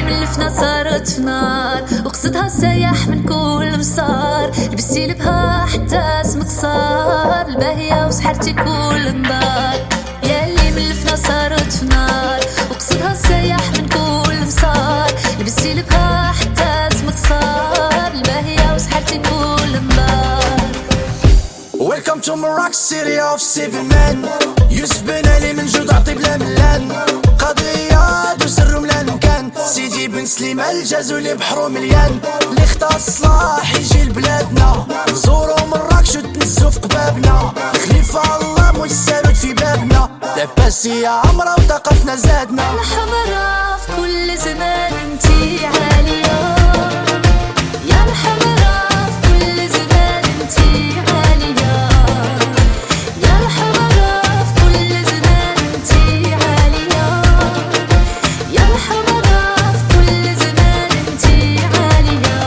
ملفنا صارت في نار، وقصدها سايح من كل مسار. لبستي لبها حتى اسمك صار، الباهية وسحرتي كل النار. ياللي ملفنا صارت في نار، وقصدها سايح من كل مسار. لبستي لبها حتى اسمك صار، الباهية وسحرتي كل النار. Welcome to Morocco city of seven men. يوسف بن علي من جود عطي بلا ملان. قضية دوسر ملان كان سيدي بن سليم الجازولي بحرو مليان. اللي اختار الصلاح يجي لبلادنا، نزورو مراكش وتنزو في قبابنا. خليفة الله مجسالود في بابنا، لاباسية عمرة وثقافنا زادنا. الحمرا في كل زمان انتي عالية، يا الحمرا في كل زمان انتي عالية. يا الحمرا في كل زمان انتي عالية، يا الحمرا في كل زمان انتي عالية.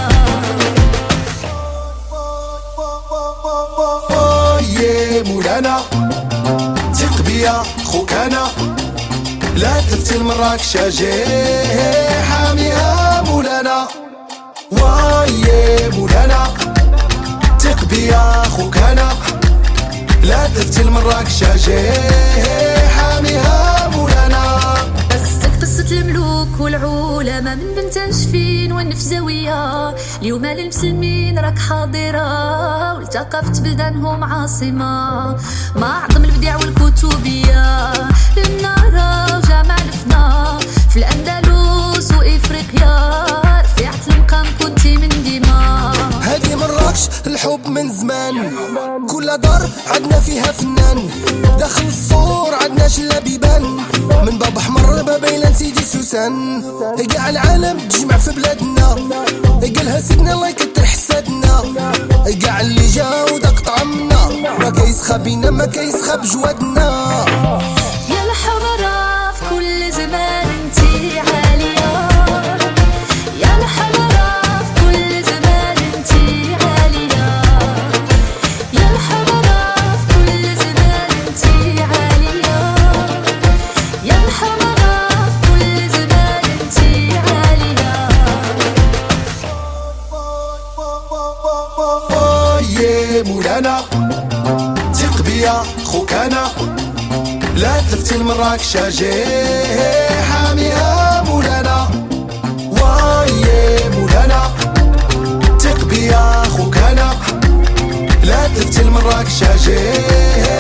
يا مولانا ثق بيا خوك انا، لا تلفتي لمراكش اجي حاميها مولانا. وايا مولانا ثق بيا خوك انا، لا تلفتي لمراكش اجي حاميها مولانا. قصتك قصة الملوك والعولماء، من بنت نشفين والنف زاوية. اليوم للمسلمين راك حاضرة، والتقفت بلدانهم عاصمة. ما أعظم البديع والكتبية، للنار جامع الفنا. في الأندلس وإفريقيا رفعت المقام كنتي من ديما. هادي مراكش الحب من زمان، كل دار عدنا فيها فنان. داخل الصور عدنا شلا بيبان، من باب حمر بابيلان سيدي سوسان. قاع العالم تجمع في بلادنا، قالها سيدنا الله يكتر حسادنا. قاع اللي جا وداق طعمنا، ما كيسخى بينا ما كيسخى بجوادنا. يا الحمرا في كل زمان انتي عالية، يا الحمرا في كل زمان انتي عالية. يا الحمرا في كل زمان انتي عالية، يا الحمرا في كل زمان انتي عالية. يا مولانا ثق بيا خوك انا، لا تلفتي لمراكش اجي حاميها مولانا. وايا مولانا ثق بيا خوك انا، لا تلفتي لمراكش اجي